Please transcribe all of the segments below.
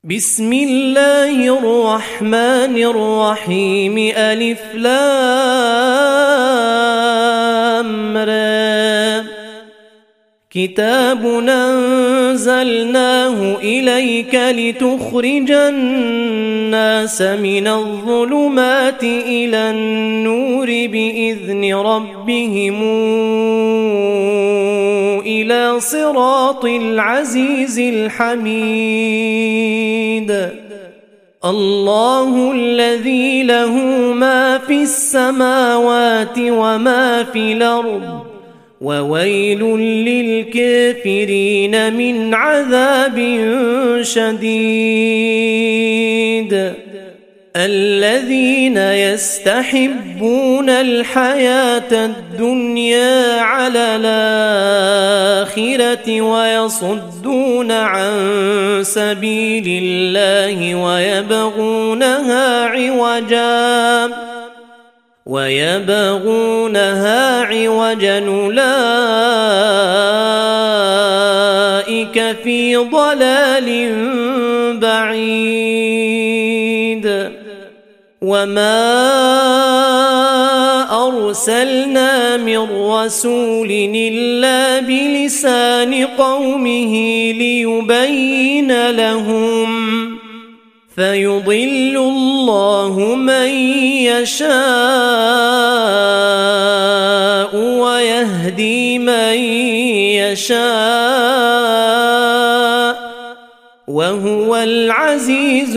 بسم الله الرحمن الرحيم ألف لام را كتاب أنزلناه إليك لتخرج الناس من الظلمات إلى النور بإذن ربهم إلى صراط العزيز الحميد الله الذي له ما في السماوات وما في الأرض وويل للكافرين من عذاب شديد الذين يستحبون الحياة الدنيا على الآخرة ويصدون عن سبيل الله ويبغونها عوجا أولئك في ضلال بعيد وما أرسلنا من رسول إلا بلسان قومه ليبين لهم فيضل الله من يشاء ويهدي من يشاء وهو العزيز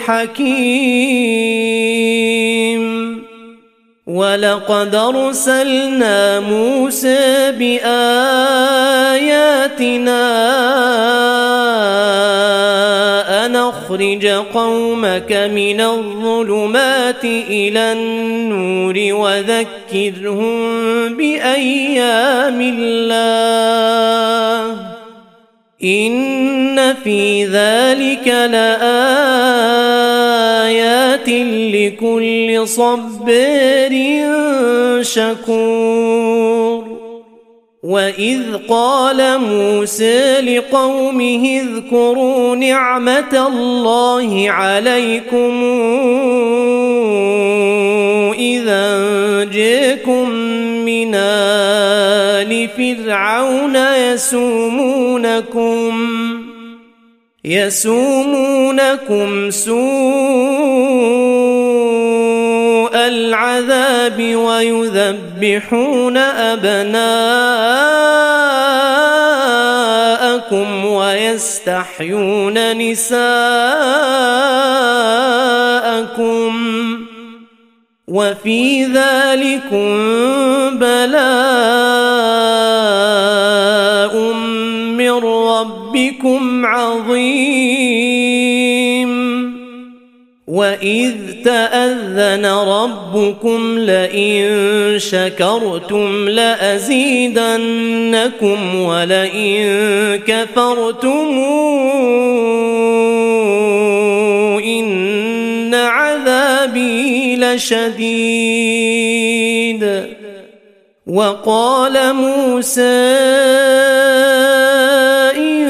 الحكيم ولقد أرسلنا موسى بآياتنا أن أخرج قومك من الظلمات إلى النور وذكرهم بأيام الله إن في ذلك لآيات لكل صبار شكور وإذ قال موسى لقومه اذكروا نعمة الله عليكم إذا أنجاكم من آل فرعون يسومونكم سوء العذاب ويذبحون أبناءكم ويستحيون نساءكم وفي ذلكم بلاء من ربكم عظيم وإذ تأذن ربكم لئن شكرتم لأزيدنكم ولئن كفرتم إن عذابي لشديد وقال موسى إن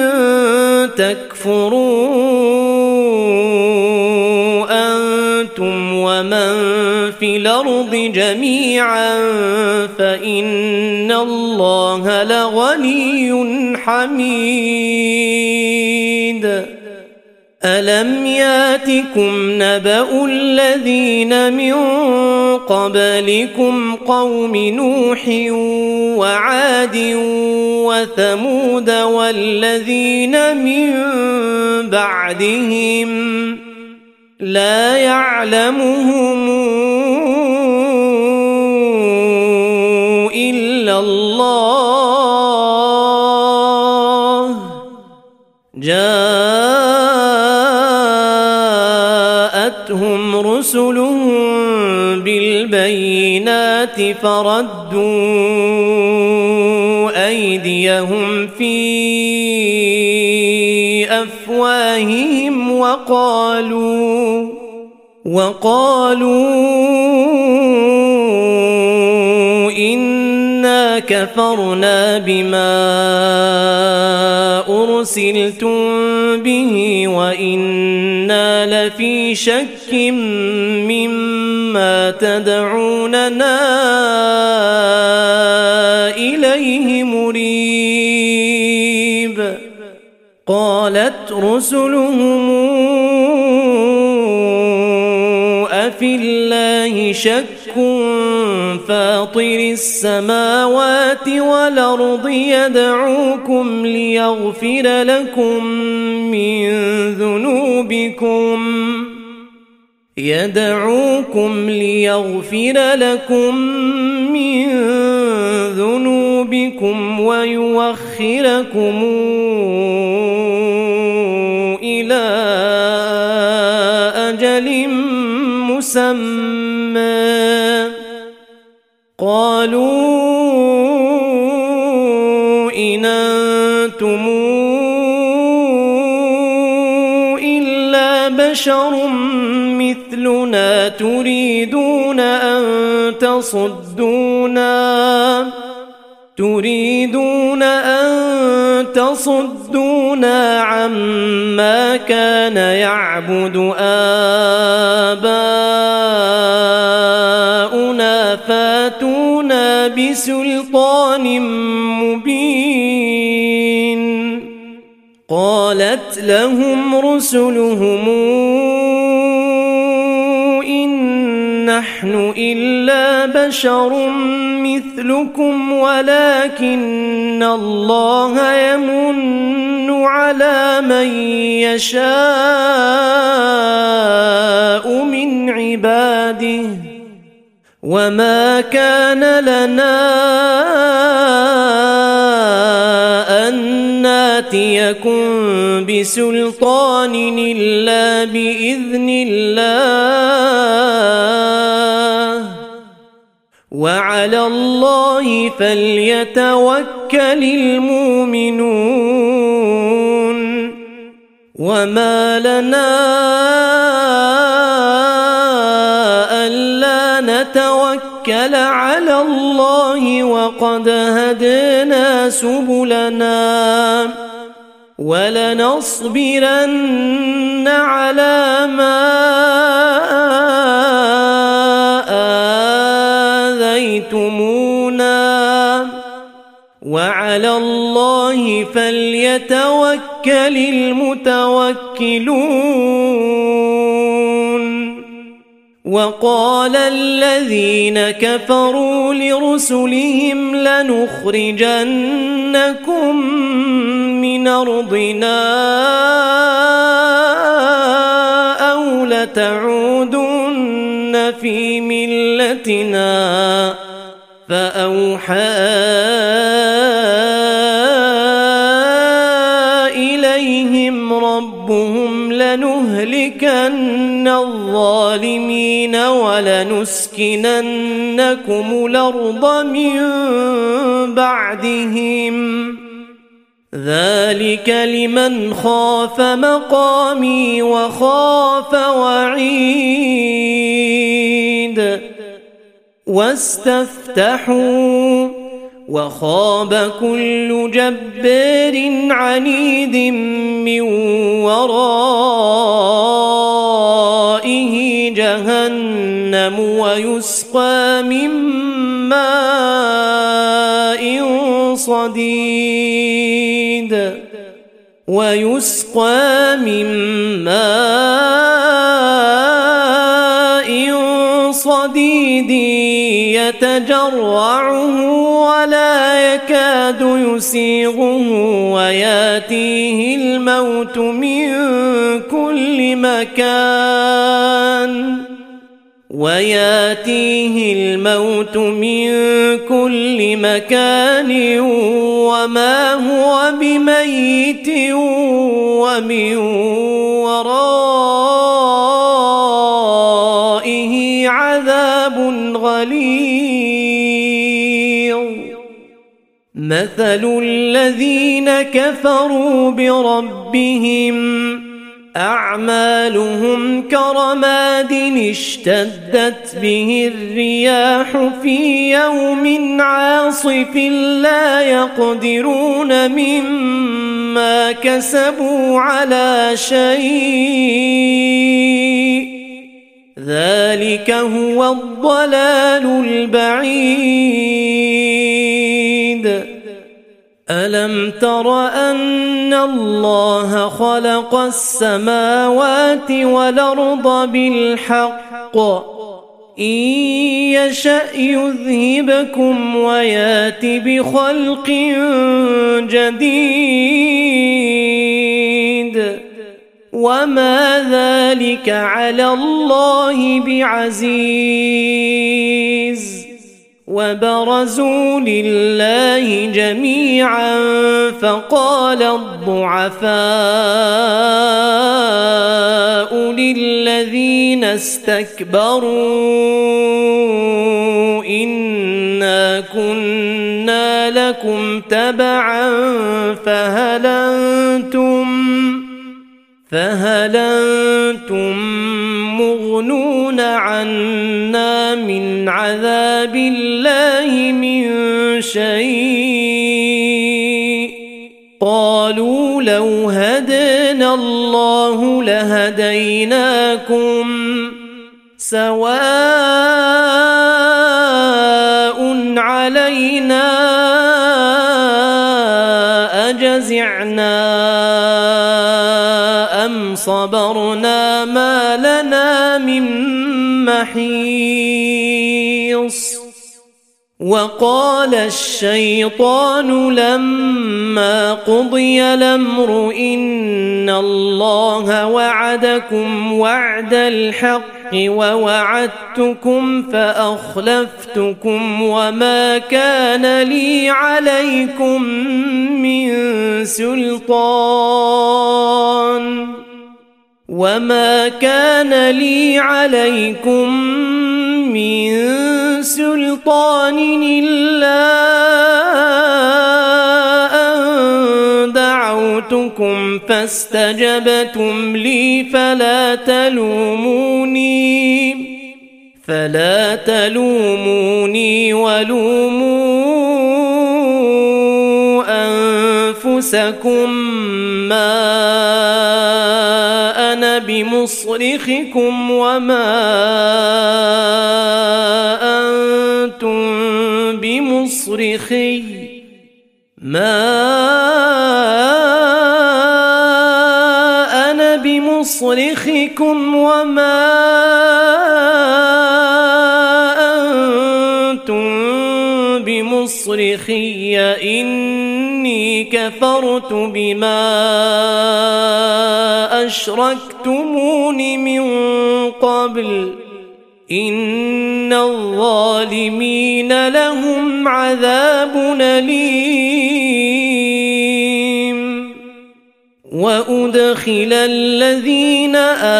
تكفروا أنتم ومن في الأرض جميعا فإن الله لغني حميد ألم ياتكم نبأ الذين من قبلكم قوم نوح وعاد وثمود والذين من بعدهم لا يعلمهم إلا الله جاءتهم رسلهم بالبينات فردوا أيديهم في أفواههم وقالوا إنا كفرنا بما أرسلتم به وإنا لفي شك مما تدعوننا إليه مريب. قالت رسلهم أفي الله شك فاطر السماوات والأرض يدعوكم ليغفر لكم من ذنوبكم ويوخركم إلى أجل مسمى. قالوا إن أنتم إلا بشر مثلنا تريدون أن تصدونا عما كان يعبد آباؤنا فاتونا بسلطان مبين. قالت لهم رسلهم إن نحن إلا بشر مثلكم ولكن الله يمن على من يشاء من عباده وما كان لنا أن ناتيكم بسلطان إلا بإذن الله وعلى الله فليتوكل المؤمنون. وما لنا ألا نتوكل على الله وقد هدانا سبلنا ولنصبرن على ما آذيتمونا وعلى الله فليتوكل المتوكلون. وقال الذين كفروا لرسلهم لنخرجنكم من أرضنا أو لتعودن في ملتنا فأوحى إليهم ربهم لنهلكن الظالمين ولنسكننكم الأرض من بعدهم ذلك لمن خاف مقامي وخاف وعيد. واستفتحوا وخاب كل جبار عنيد من ورائه جهنم ويسقى من ماء صديد يتجرعه ولا يكاد يسيغه وياتيه الموت من كل مكان وما هو بميت ومن ورائه عذاب غليظ. مثل الذين كفروا بربهم أعمالهم كرماد اشتدت به الرياح في يوم عاصف لا يقدرون مما ما كسبوا على شيء ذلك هو الضلال البعيد ألم تر أن الله خلق السماوات والأرض بالحق إن يشأ يذهبكم ويات بخلق جديد وما ذلك على الله بعزيز وبرزوا لله جميعا فقال الضعفاء للذين استكبروا إنا كنا لكم تبعا فهل أنتم مغنون عنا من عذاب الله من شيء قالوا لو هدانا الله لهديناكم سواء علينا أجزعنا أم صبرنا ما لنا من محيص وقال الشيطان لما قضي الأمر إن الله وعدكم وعد الحق ووعدتكم فأخلفتكم وما كان لي عليكم من سلطان إلا أن دعوتكم فاستجبتم لي فلا تلوموني ولوموا أنفسكم ما أنا بمصرخكم وما أنتم بمصرخي بمصرخي إني كفرت بما أشركتمون من قبل إن الظالمين لهم عذاب أليم وأدخل الذين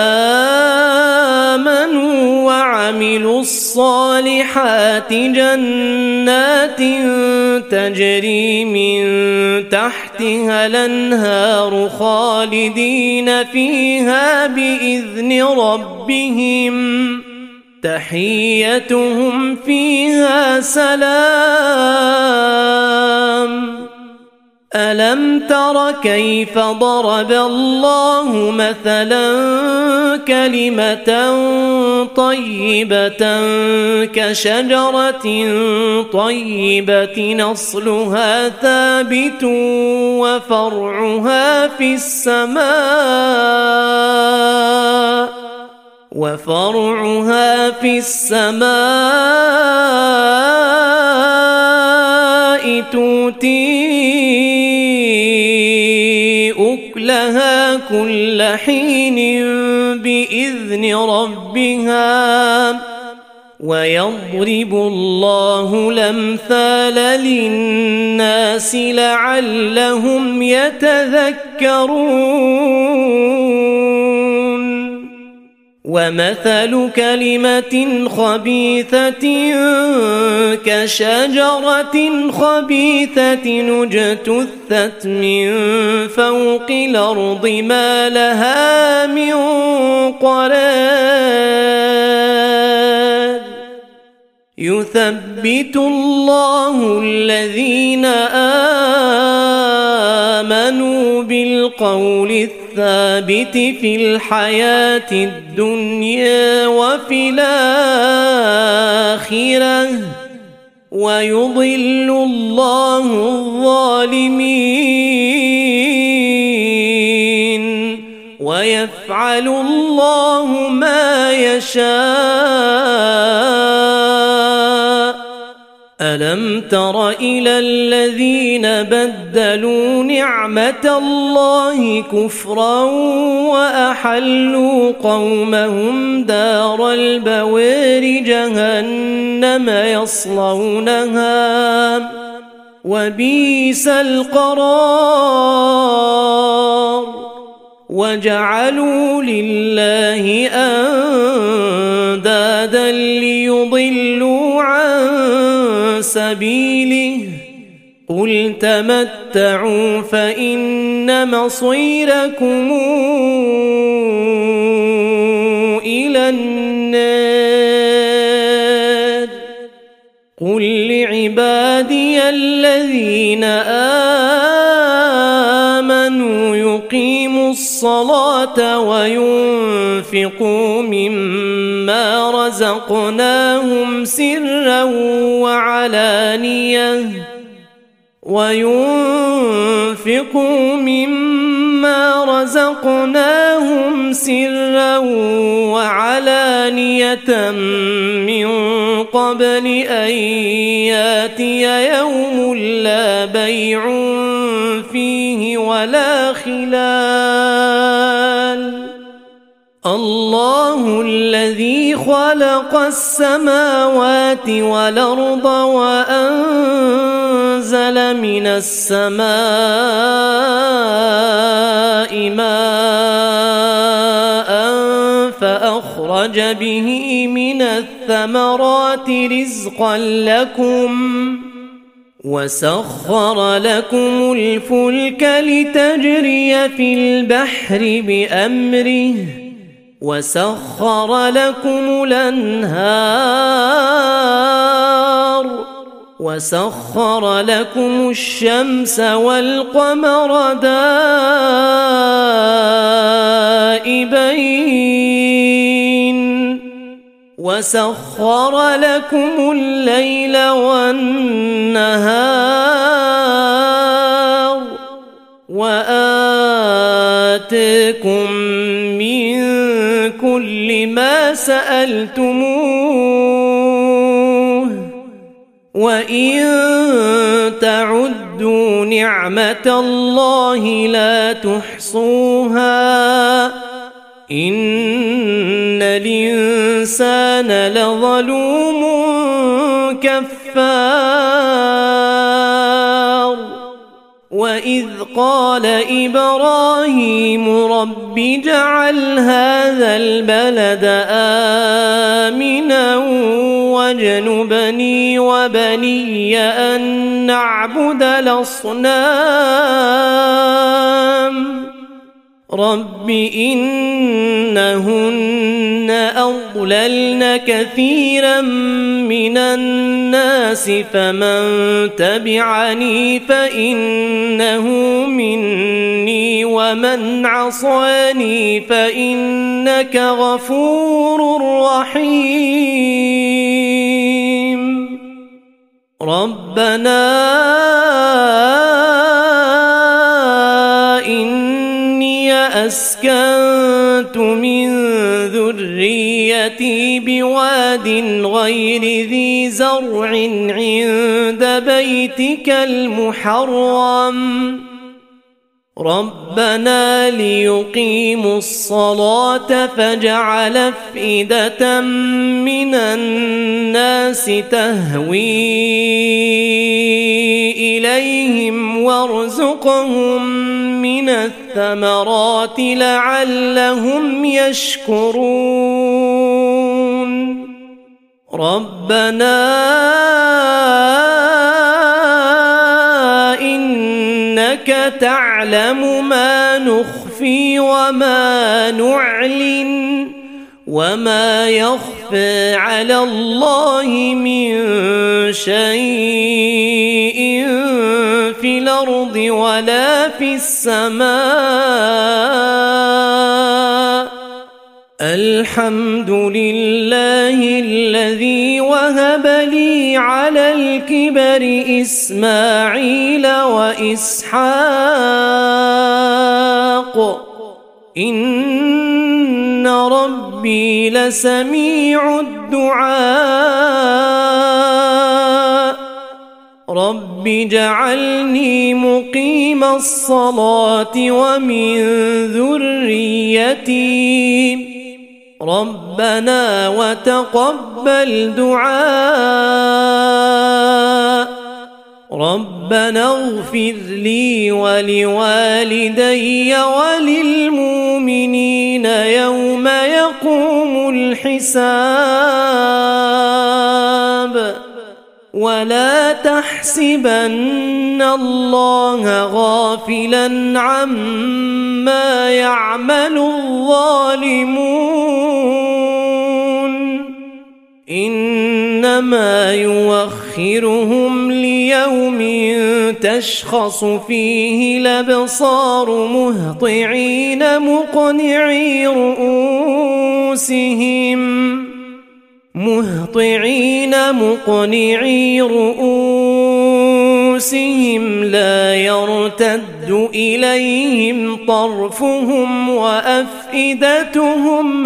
آمنوا وعملوا الصالحات جنات تجري من تحتها الأنهار خالدين فيها بإذن ربهم تحيتهم فيها سلام ألم تر كيف ضرب الله مثلا كلمة طيبة كشجرة طيبة أصلها ثابت وفرعها في السماء تؤتي أكلها كل حين بإذن ربها ويضرب الله الأمثال للناس لعلهم يتذكرون ومثل كلمة خبيثة كشجرة خبيثة اجتثت من فوق الأرض ما لها من قرار يثبت الله الذين آمنوا بالقول الثابت في الحياة الدنيا وفي الآخرة ويضل الله الظالمين ويفعل الله ما يشاء. ألم تر إلى الذين بدلوا نعمة الله كفرا وأحلوا قومهم دار البوار جهنم يصلونها وبئس القرار وجعلوا لله أندادا ليضلوا عن سبيله قل تمتعوا فإن مصيركم إلى النار. قل لعبادي الذين آمنوا يقيموا الصلاة وينفقوا مما رزقناهم سرا وعلانية من قبل أن ياتي يوم لا بيع فيه ولا خلال. الله الذي خلق السماوات والأرض وأنزل من السماء ماء فأخرج به من الثمرات رزقا لكم وسخر لكم الفلك لتجري في البحر بأمره وسخر لكم الأنهار وسخر لكم الشمس والقمر دائبين وسخر لكم الليل والنهار وآتاكم من كل ما سألتموه وإن تعدوا نعمة الله لا تحصوها إن الإنسان لظلوم كفار. وإذ قال إبراهيم رب اجعل هذا البلد آمنا واجنبني وبني أن نعبد الأصنام رب إنهن أضللن كثيرا من الناس فمن تبعني فإنه مني ومن عصاني فإنك غفور رحيم. ربنا أسكنت من ذريتي بواد غير ذي زرع عند بيتك المحرم ربنا ليقيموا الصلاة فاجعل أفئدة من الناس تهوي إليهم وارزقهم من الثمرات لعلهم يشكرون. ربنا إنك تعلم ما نخفي وما نعلن وما يخفى على الله من شيء في الأرض الأرض ولا في السماء. الحمد لله الذي وهب لي على الكبر إسماعيل وإسحاق إن ربي لسميع الدعاء. رب اجعلني مقيم الصلاة ومن ذريتي ربنا وتقبل دعاء. ربنا اغفر لي ولوالدي وللمؤمنين يوم يقوم الحساب. ولا تحسبن الله غافلا عما يعمل الظالمون إنما يؤخرهم ليوم تشخص فيه الأبصار مهطعين مقنعي رؤوسهم لا يرتد إليهم طرفهم وأفئدتهم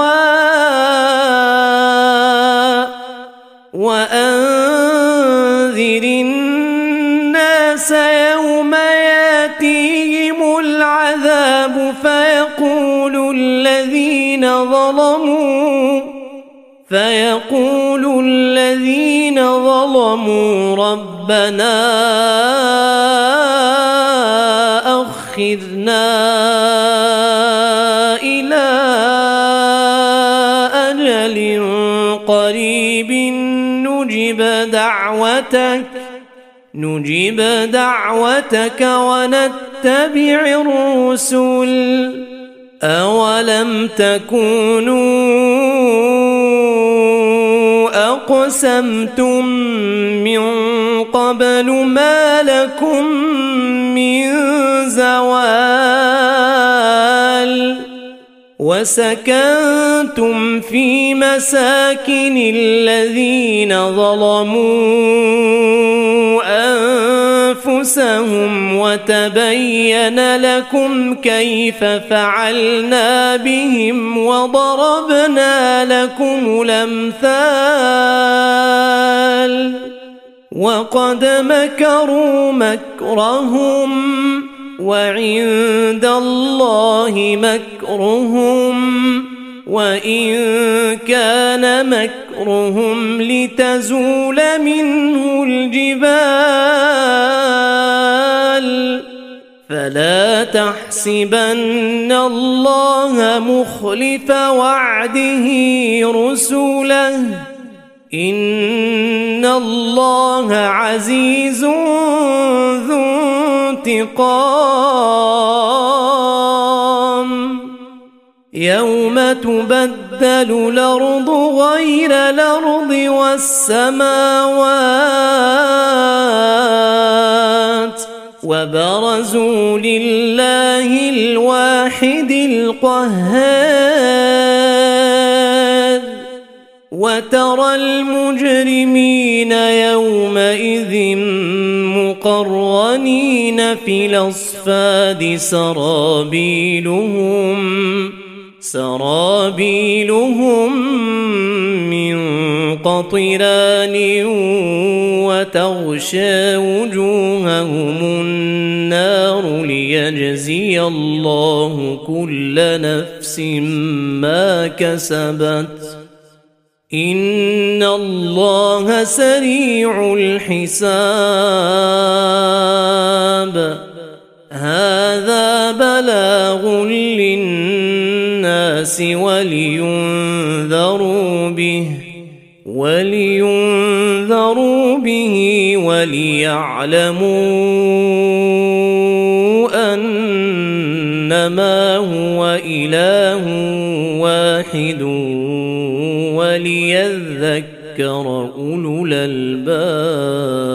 هواء. وأنذر الناس يوم ياتيهم العذاب فيقول الذين ظلموا ربنا أخذنا إلى أجل قريب نجب دعوتك ونتبع الرسل أولم تكونوا أقسمتم من قبل ما لكم من زوال. وسكنتم في مساكن الذين ظلموا أنفسهم وتبين لكم كيف فعلنا بهم وضربنا لكم الأمثال. وقد مكروا مكرهم وعند الله مكرهم وإن كان مكرهم لتزول منه الجبال. فلا تحسبن الله مخلف وعده رسله إن الله عزيز ذو انتقام. يوم تبدل الأرض غير الأرض والسماوات وبرزوا لله الواحد القهار. وترى المجرمين يومئذ مقرنين في الأصفاد سرابيلهم من قطران وتغشى وجوههم النار ليجزي الله كل نفس ما كسبت إن الله سريع الحساب. هذا بلاغ للناس ولينذروا به وليعلموا أنما هو إله واحد وليذكر أولو الألباب.